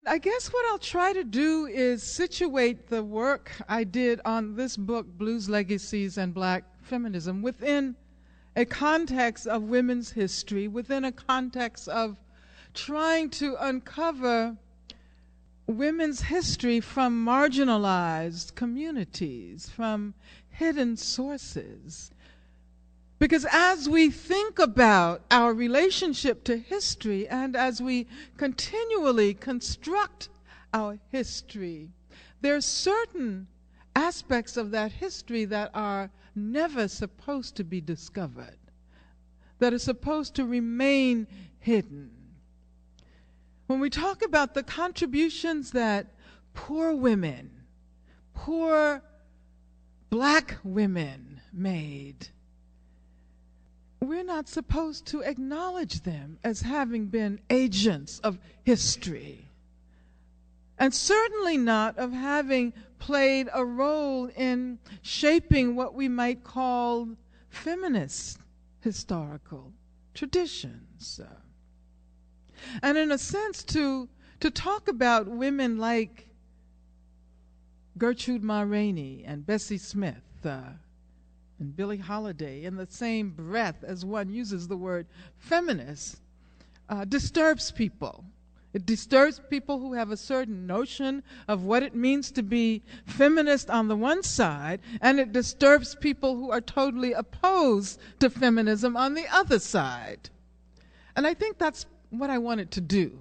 I guess what I'll try to do is situate the work I did on this book, Blues Legacies and Black Feminism, within a context of women's history, within a context of trying to uncover women's history from marginalized communities, from hidden sources. Because as we think about our relationship to history and as we continually construct our history, there are certain aspects of that history that are never supposed to be discovered, that are supposed to remain hidden. When we talk about the contributions that poor women, poor black women made, we're not supposed to acknowledge them as having been agents of history, and certainly not of having played a role in shaping what we might call feminist historical traditions. And in a sense, to talk about women like Gertrude Ma Rainey and Bessie Smith and Billie Holiday in the same breath as one uses the word feminist disturbs people. It disturbs people who have a certain notion of what it means to be feminist on the one side, and it disturbs people who are totally opposed to feminism on the other side. And I think that's what I wanted to do.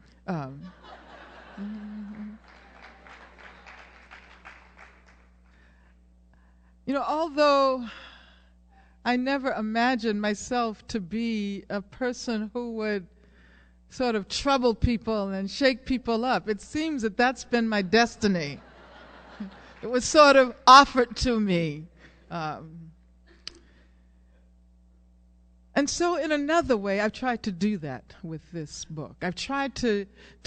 Although I never imagined myself to be a person who would sort of trouble people and shake people up, it seems that that's been my destiny. It was sort of offered to me. And so in another way, I've tried to do that with this book. I've tried to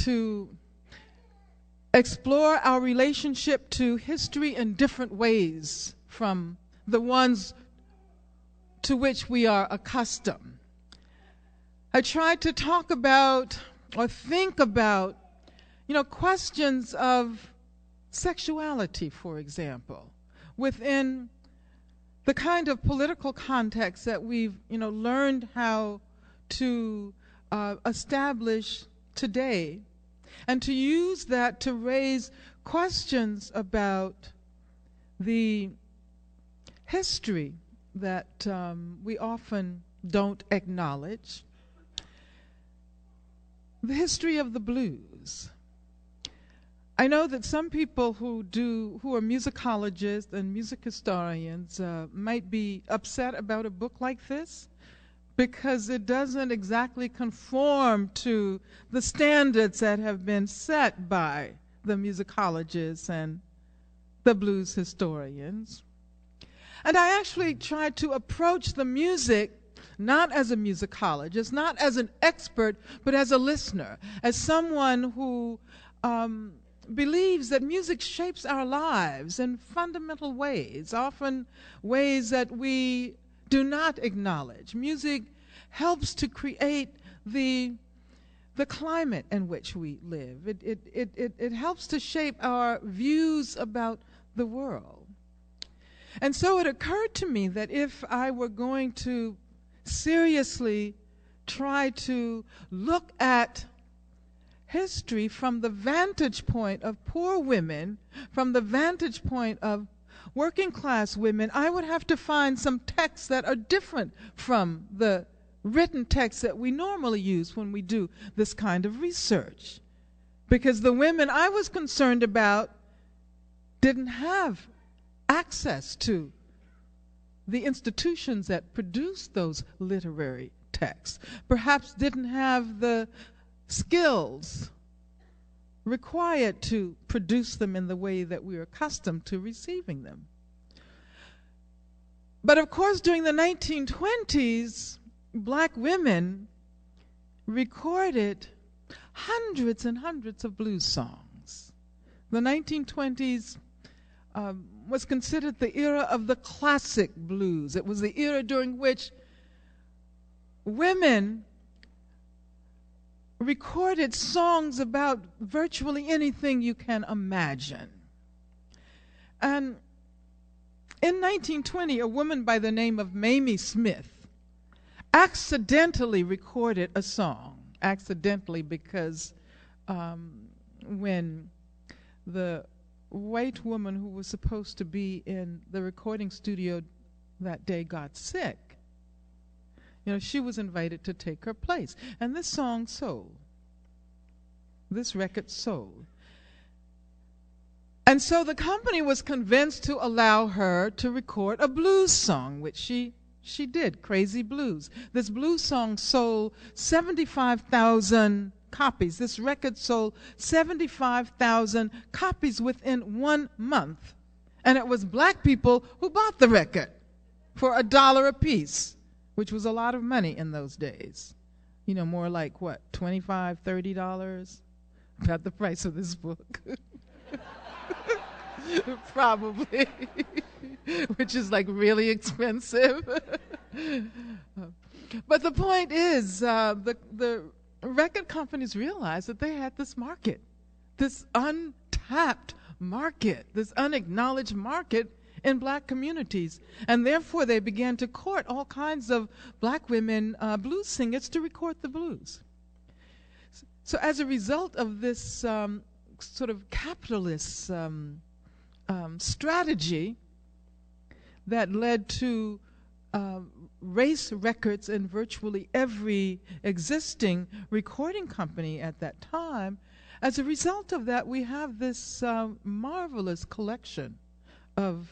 explore our relationship to history in different ways from the ones to which we are accustomed. I tried to talk about or think about, questions of sexuality, for example, within the kind of political context that we've, learned how to establish today, and to use that to raise questions about the history that we often don't acknowledge, the history of the blues. I know that some people who are musicologists and music historians might be upset about a book like this because it doesn't exactly conform to the standards that have been set by the musicologists and the blues historians. And I actually tried to approach the music not as a musicologist, not as an expert, but as a listener, as someone who believes that music shapes our lives in fundamental ways, often ways that we do not acknowledge. Music helps to create the climate in which we live. It helps to shape our views about the world. And so it occurred to me that if I were going to seriously try to look at history from the vantage point of poor women, from the vantage point of working class women, I would have to find some texts that are different from the written texts that we normally use when we do this kind of research. Because the women I was concerned about didn't have access to the institutions that produced those literary texts, perhaps didn't have the skills required to produce them in the way that we're accustomed to receiving them. But of course, during the 1920s, black women recorded hundreds and hundreds of blues songs. The 1920s was considered the era of the classic blues. It was the era during which women recorded songs about virtually anything you can imagine. And in 1920, a woman by the name of Mamie Smith accidentally recorded a song. Accidentally, because when the white woman who was supposed to be in the recording studio that day got sick, she was invited to take her place. And this song sold. This record sold. And so the company was convinced to allow her to record a blues song, which she did, Crazy Blues. This blues song sold 75,000 copies. This record sold 75,000 copies within 1 month. And it was black people who bought the record for $1 a piece, which was a lot of money in those days. More like what, $25, $30? About the price of this book. Probably. Which is like really expensive. But the point is, the record companies realized that they had this market, this untapped market, this unacknowledged market in black communities. And therefore they began to court all kinds of black women blues singers to record the blues. So as a result of this sort of capitalist strategy that led to race records in virtually every existing recording company at that time, as a result of that, we have this marvelous collection of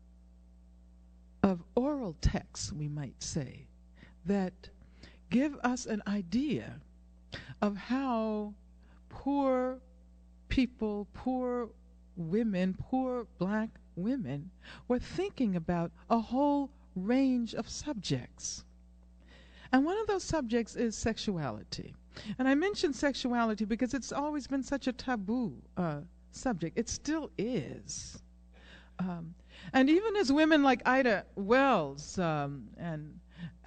oral texts, we might say, that give us an idea of how poor people, poor women, poor black women were thinking about a whole range of subjects. And one of those subjects is sexuality. And I mention sexuality because it's always been such a taboo subject. It still is. And even as women like Ida Wells and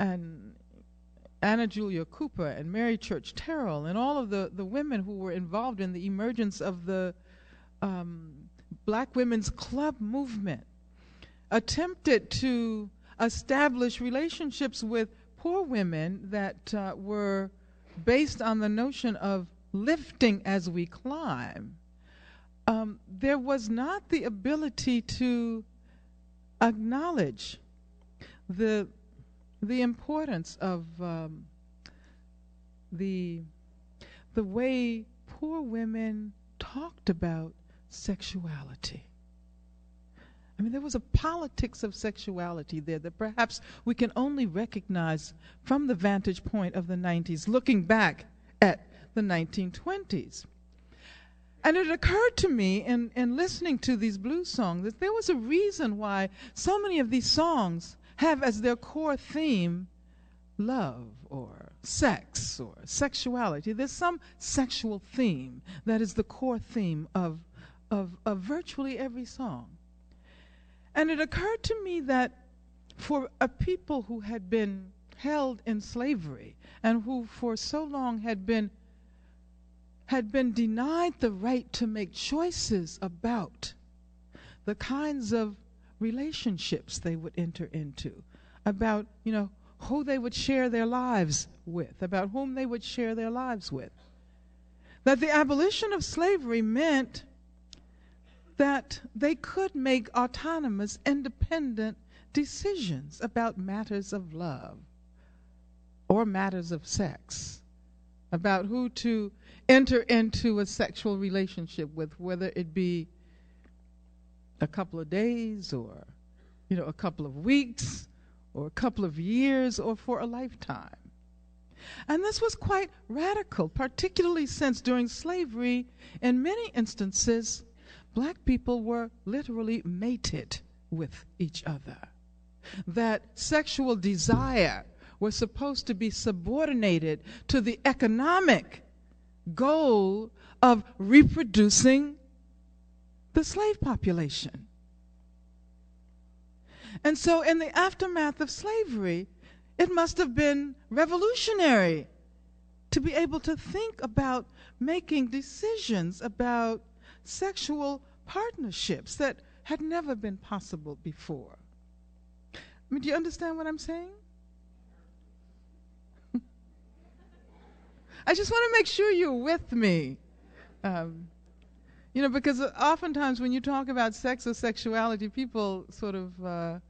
Anna Julia Cooper and Mary Church Terrell and all of the women who were involved in the emergence of the Black Women's Club movement attempted to establish relationships with poor women that were based on the notion of lifting as we climb. There was not the ability to acknowledge the importance of the way poor women talked about sexuality. I mean, there was a politics of sexuality there that perhaps we can only recognize from the vantage point of the 90s, looking back at the 1920s. And it occurred to me in listening to these blues songs that there was a reason why so many of these songs have as their core theme love or sex or sexuality. There's some sexual theme that is the core theme of virtually every song. And it occurred to me that for a people who had been held in slavery and who for so long had been denied the right to make choices about the kinds of relationships they would enter into, about, who they would share their lives with, about whom they would share their lives with, that the abolition of slavery meant that they could make autonomous, independent decisions about matters of love or matters of sex, about who to enter into a sexual relationship with, whether it be a couple of days or, a couple of weeks or a couple of years or for a lifetime. And this was quite radical, particularly since during slavery, in many instances, black people were literally mated with each other. That sexual desire was supposed to be subordinated to the economic goal of reproducing the slave population. And so in the aftermath of slavery, it must have been revolutionary to be able to think about making decisions about sexual partnerships that had never been possible before. I mean, do you understand what I'm saying? I just want to make sure you're with me. Because oftentimes when you talk about sex or sexuality, people sort of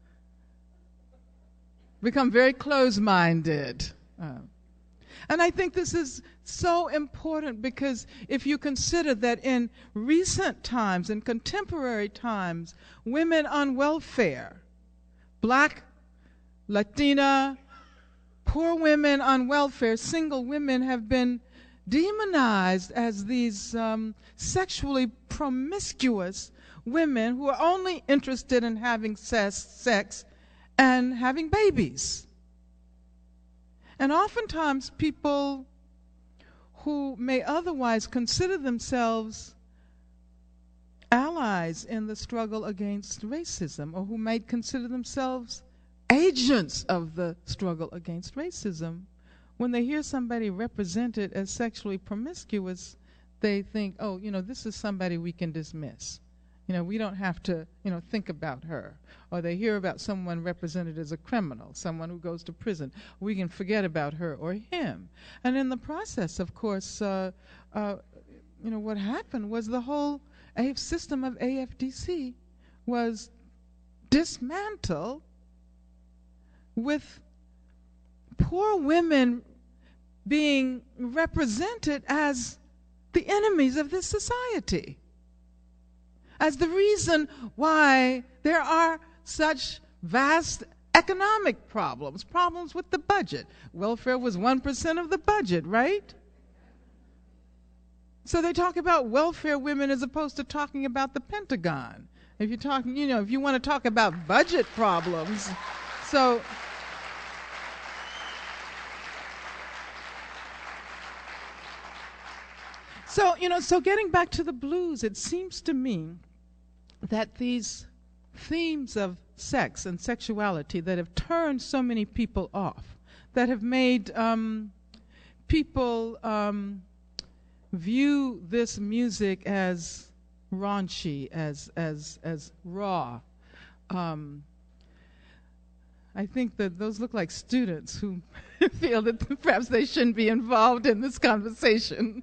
become very close-minded. And I think this is so important because if you consider that in recent times, in contemporary times, women on welfare, Black, Latina, poor women on welfare, single women, have been demonized as these sexually promiscuous women who are only interested in having sex and having babies. And oftentimes people who may otherwise consider themselves allies in the struggle against racism, or who might consider themselves agents of the struggle against racism, when they hear somebody represented as sexually promiscuous, they think, oh, this is somebody we can dismiss. We don't have to, think about her. Or they hear about someone represented as a criminal, someone who goes to prison. We can forget about her or him. And in the process, of course, what happened was the whole system of AFDC was dismantled, with poor women being represented as the enemies of this society, as the reason why there are such vast economic problems with the budget. Welfare was 1% of the budget, right? So they talk about welfare women as opposed to talking about the Pentagon. If you're talking, if you want to talk about budget problems, so getting back to the blues, it seems to me that these themes of sex and sexuality that have turned so many people off, that have made people view this music as raunchy, as raw. I think that those look like students who feel that perhaps they shouldn't be involved in this conversation.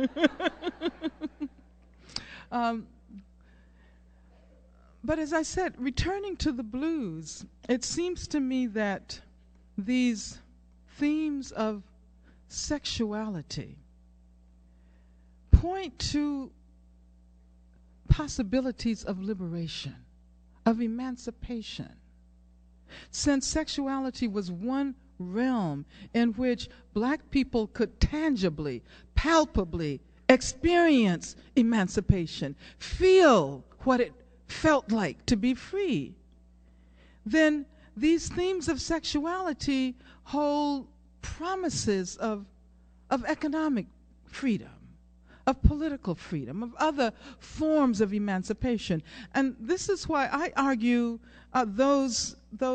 But as I said, returning to the blues, it seems to me that these themes of sexuality point to possibilities of liberation, of emancipation. Since sexuality was one realm in which black people could tangibly, palpably experience emancipation, feel what it felt like to be free, then these themes of sexuality hold promises of economic freedom, of political freedom, of other forms of emancipation. And this is why I argue those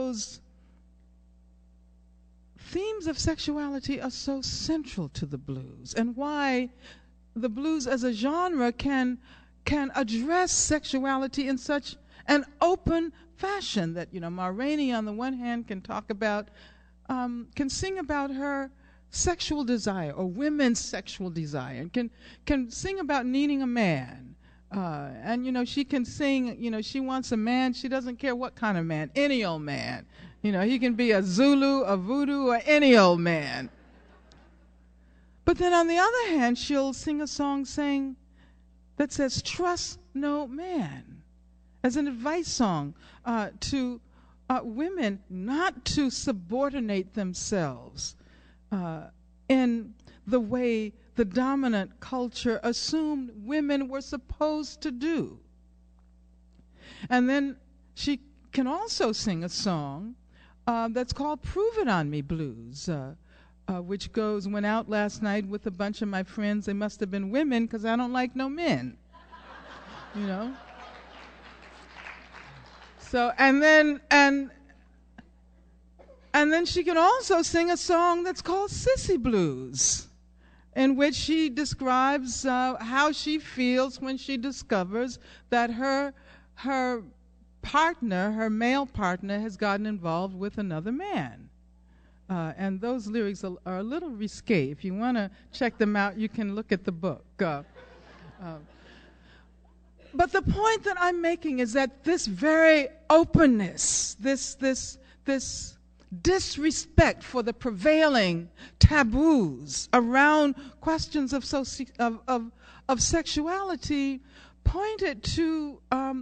themes of sexuality are so central to the blues, and why the blues as a genre can address sexuality in such an open fashion that, Ma Rainey on the one hand can talk about, can sing about her sexual desire, or women's sexual desire, and can sing about needing a man. And, she can sing, she wants a man. She doesn't care what kind of man, any old man. He can be a Zulu, a Voodoo, or any old man. But then on the other hand, she'll sing a song that says, trust no man, as an advice song to women not to subordinate themselves in the way the dominant culture assumed women were supposed to do. And then she can also sing a song that's called Prove It On Me Blues, which goes, went out last night with a bunch of my friends. They must have been women because I don't like no men, So, and then she can also sing a song that's called Sissy Blues, in which she describes how she feels when she discovers that her partner, her male partner, has gotten involved with another man. And those lyrics are a little risque. If you want to check them out, you can look at the book. But the point that I'm making is that this very openness, this disrespect for the prevailing taboos around questions of sexuality pointed to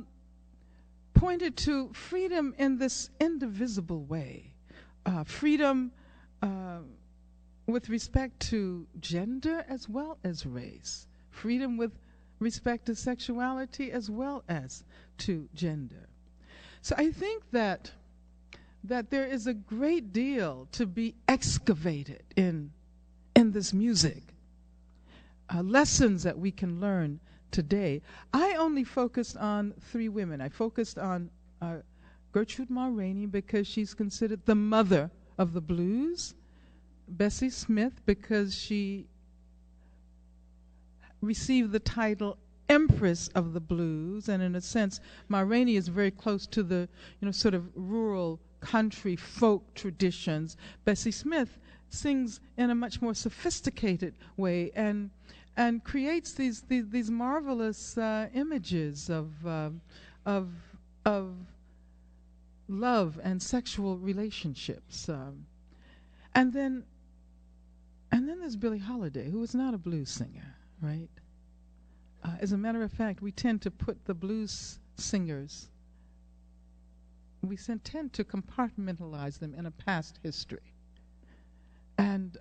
freedom in this indivisible way. Freedom with respect to gender as well as race. Freedom with respect to sexuality as well as to gender. So I think that there is a great deal to be excavated in this music. Lessons that we can learn today. I only focused on 3 women. I focused on Gertrude Ma Rainey because she's considered the mother of the blues. Bessie Smith because she received the title Empress of the Blues, and in a sense, Ma Rainey is very close to the sort of rural country folk traditions. Bessie Smith sings in a much more sophisticated way and creates these marvelous images of love and sexual relationships. And then there's Billie Holiday, who is not a blues singer, right? As a matter of fact, we tend to put the blues singers, we tend to compartmentalize them in a past history. And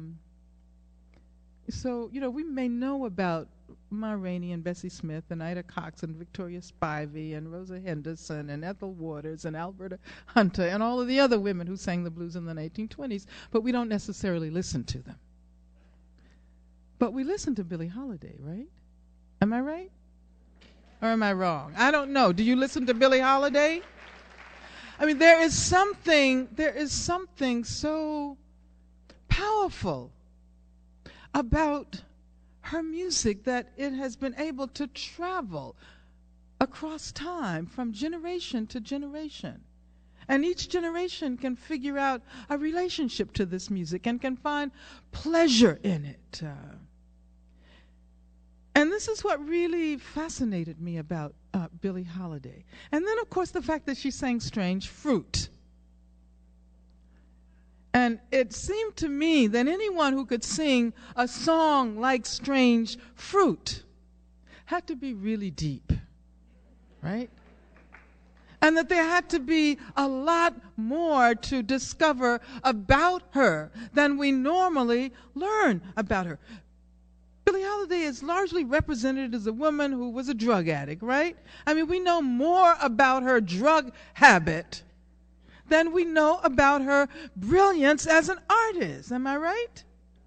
so, we may know about Ma Rainey and Bessie Smith and Ida Cox and Victoria Spivey and Rosa Henderson and Ethel Waters and Alberta Hunter and all of the other women who sang the blues in the 1920s, but we don't necessarily listen to them. But we listen to Billie Holiday, right? Am I right? Or am I wrong? I don't know. Do you listen to Billie Holiday? I mean, there is something so powerful about her music that it has been able to travel across time from generation to generation. And each generation can figure out a relationship to this music and can find pleasure in it. And this is what really fascinated me about Billie Holiday. And then, of course, the fact that she sang Strange Fruit. And it seemed to me that anyone who could sing a song like Strange Fruit had to be really deep, right? And that there had to be a lot more to discover about her than we normally learn about her. Billie Holiday is largely represented as a woman who was a drug addict, right? I mean, we know more about her drug habit than we know about her brilliance as an artist. Am I right?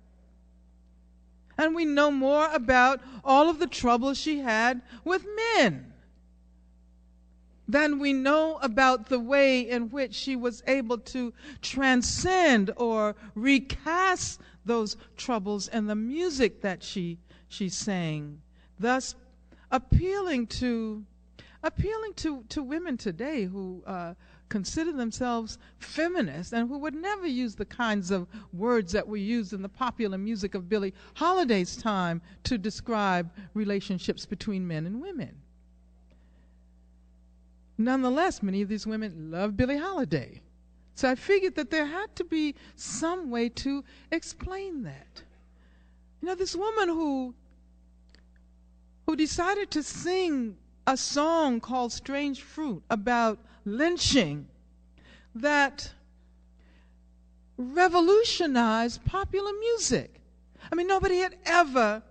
And we know more about all of the trouble she had with men than we know about the way in which she was able to transcend or recast those troubles in the music that she sang, thus appealing to women today who consider themselves feminists and who would never use the kinds of words that were used in the popular music of Billie Holiday's time to describe relationships between men and women. Nonetheless, many of these women love Billie Holiday. So I figured that there had to be some way to explain that. This woman who decided to sing a song called Strange Fruit about lynching that revolutionized popular music. I mean, nobody had ever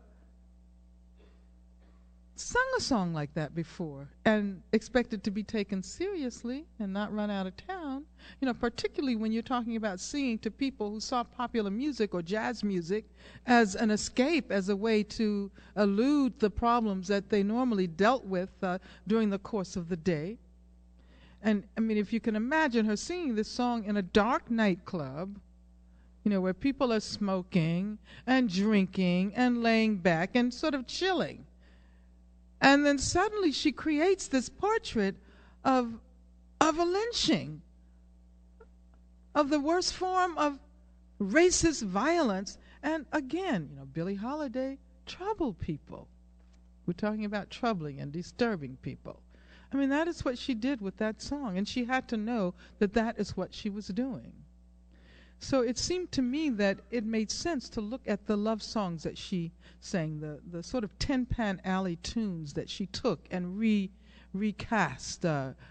sung a song like that before and expected to be taken seriously and not run out of town, particularly when you're talking about singing to people who saw popular music or jazz music as an escape, as a way to elude the problems that they normally dealt with during the course of the day. And I mean, if you can imagine her singing this song in a dark nightclub, where people are smoking and drinking and laying back and sort of chilling. And then suddenly she creates this portrait of a lynching, of the worst form of racist violence. And again, Billie Holiday troubled people. We're talking about troubling and disturbing people. I mean, that is what she did with that song, and she had to know that that is what she was doing. So it seemed to me that it made sense to look at the love songs that she sang, the sort of Tin Pan Alley tunes that she took and recast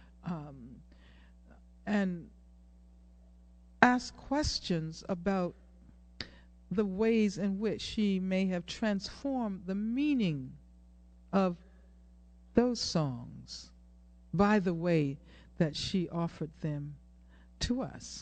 and ask questions about the ways in which she may have transformed the meaning of those songs by the way that she offered them to us.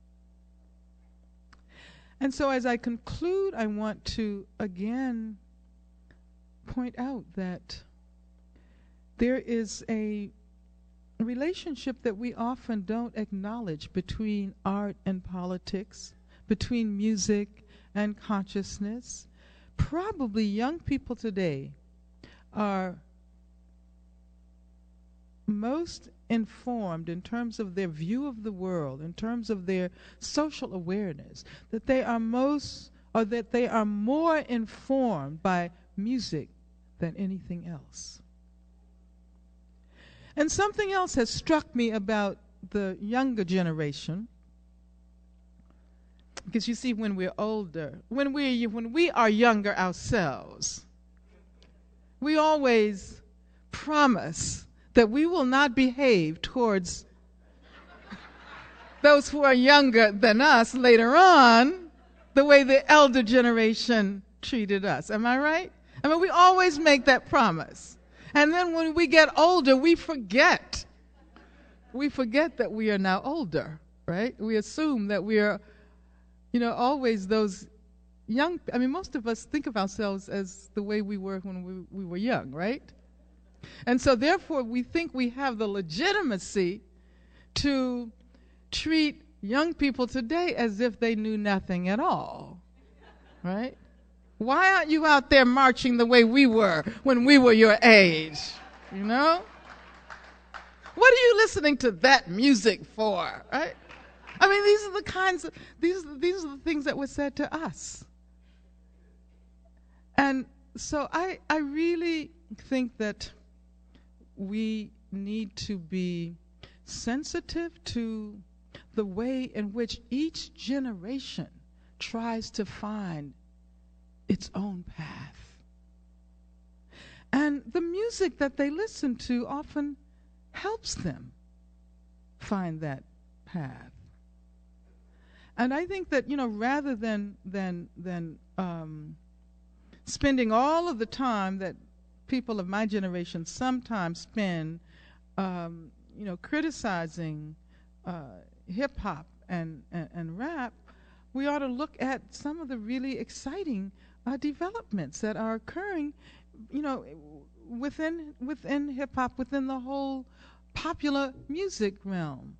And so as I conclude, I want to again point out that there is a relationship that we often don't acknowledge between art and politics, between music and consciousness. Probably young people today are most informed in terms of their view of the world, in terms of their social awareness, that they are more informed by music than anything else. And something else has struck me about the younger generation, because you see, when we're older, when we are younger ourselves, we always promise that we will not behave towards those who are younger than us later on the way the elder generation treated us. Am I right? I mean, we always make that promise. And then when we get older, we forget. We forget that we are now older, right? We assume that we are, always those young. I mean, most of us think of ourselves as the way we were when we were young, right? And so therefore we think we have the legitimacy to treat young people today as if they knew nothing at all, right? Why aren't you out there marching the way we were when we were your age, What are you listening to that music for, right? I mean, these are the things that were said to us. And so I really think that we need to be sensitive to the way in which each generation tries to find its own path. And the music that they listen to often helps them find that path. And I think that, rather than spending all of the time that people of my generation sometimes spend, criticizing hip-hop and rap, we ought to look at some of the really exciting developments that are occurring, within hip-hop, within the whole popular music realm.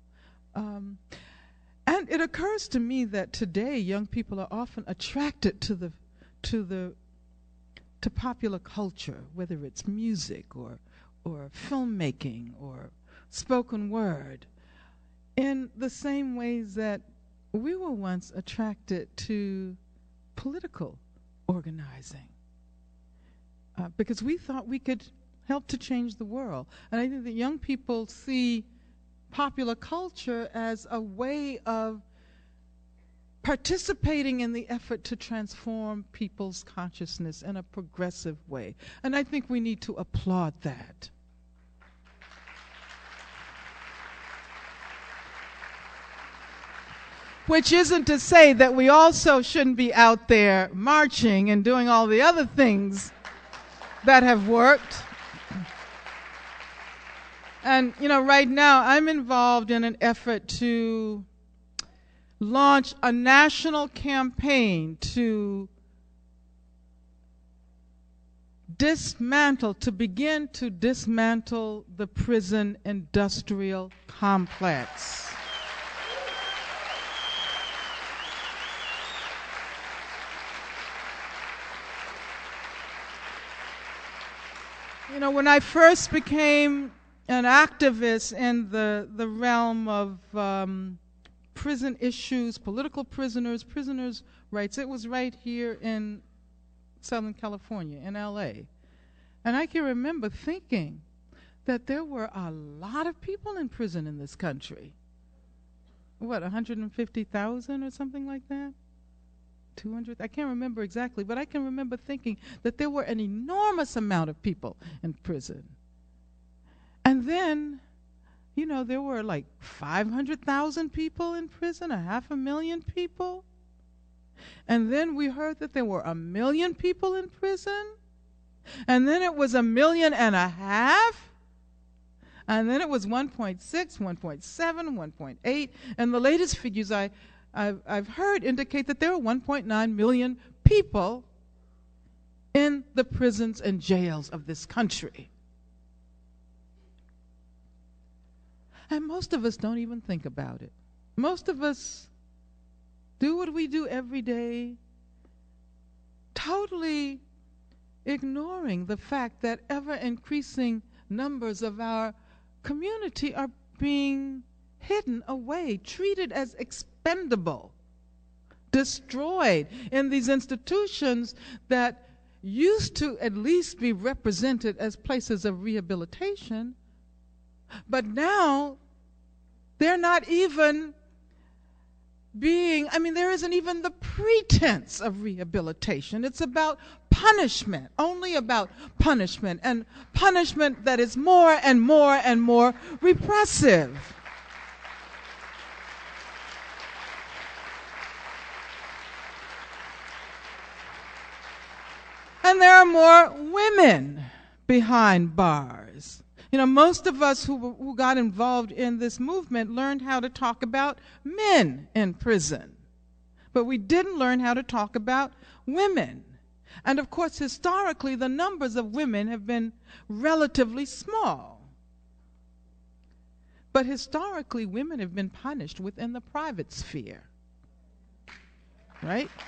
And it occurs to me that today young people are often attracted to popular culture, whether it's music or filmmaking or spoken word, in the same ways that we were once attracted to political organizing, because we thought we could help to change the world. And I think that young people see popular culture as a way of participating in the effort to transform people's consciousness in a progressive way. And I think we need to applaud that. Which isn't to say that we also shouldn't be out there marching and doing all the other things that have worked. And, right now I'm involved in an effort to launch a national campaign to begin to dismantle the prison industrial complex. When I first became an activist in the realm of prison issues, political prisoners, prisoners' rights, it was right here in Southern California, in LA. And I can remember thinking that there were a lot of people in prison in this country. What, 150,000 or something like that? 200? I can't remember exactly, but I can remember thinking that there were an enormous amount of people in prison. And then, there were like 500,000 people in prison, 500,000 people. And then we heard that there were 1 million people in prison. And then it was 1.5 million. And then it was 1.6, 1.7, 1.8. And the latest figures I've heard indicate that there are 1.9 million people in the prisons and jails of this country. And most of us don't even think about it. Most of us do what we do every day, totally ignoring the fact that ever-increasing numbers of our community are being hidden away, treated as expendable, destroyed in these institutions that used to at least be represented as places of rehabilitation, but now they're not even there isn't even the pretense of rehabilitation. It's about punishment, only about punishment, and punishment that is more and more and more repressive. And there are more women behind bars. Most of us who got involved in this movement learned how to talk about men in prison. But we didn't learn how to talk about women. And of course, historically, the numbers of women have been relatively small. But historically, women have been punished within the private sphere. Right?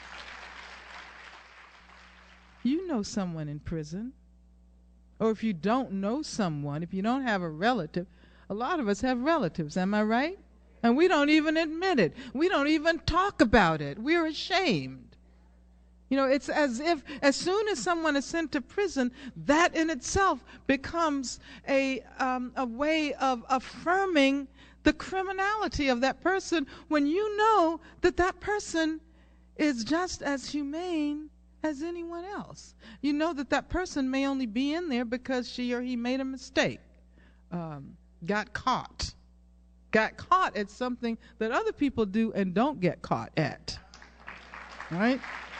You know someone in prison. Or if you don't know someone, if you don't have a relative, a lot of us have relatives, am I right? And we don't even admit it. We don't even talk about it. We're ashamed. It's as if as soon as someone is sent to prison, that in itself becomes a way of affirming the criminality of that person, when you know that that person is just as humane as anyone else. You know that that person may only be in there because she or he made a mistake, got caught at something that other people do and don't get caught at. Right?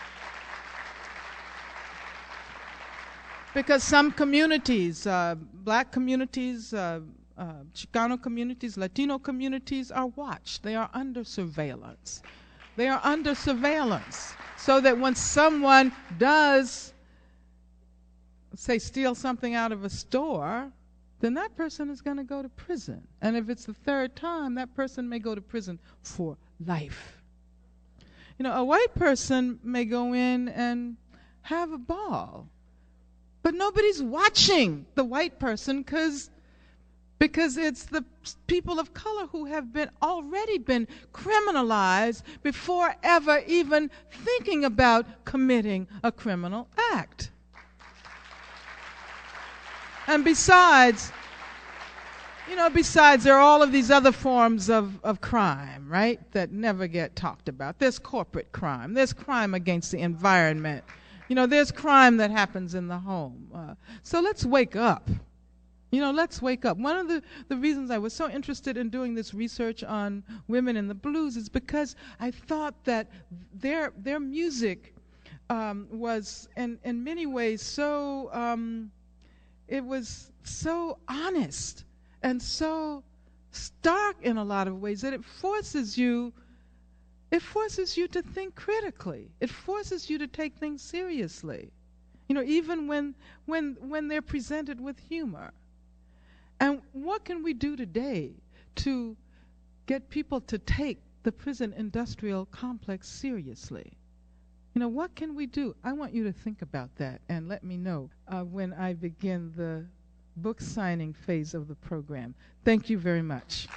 Because some communities, black communities, Chicano communities, Latino communities are watched. They are under surveillance. They are under surveillance. So that when someone does, say, steal something out of a store, then that person is going to go to prison. And if it's the third time, that person may go to prison for life. A white person may go in and have a ball, but nobody's watching the white person because it's the people of color who have already been criminalized before ever even thinking about committing a criminal act. And besides, there are all of these other forms of crime, right, that never get talked about. There's corporate crime. There's crime against the environment. There's crime that happens in the home. So let's wake up. Let's wake up. One of the reasons I was so interested in doing this research on women in the blues is because I thought that their music was in many ways so, it was so honest and so stark in a lot of ways that it forces you to think critically. It forces you to take things seriously, even when they're presented with humor. And what can we do today to get people to take the prison industrial complex seriously? You know, what can we do? I want you to think about that and let me know when I begin the book signing phase of the program. Thank you very much.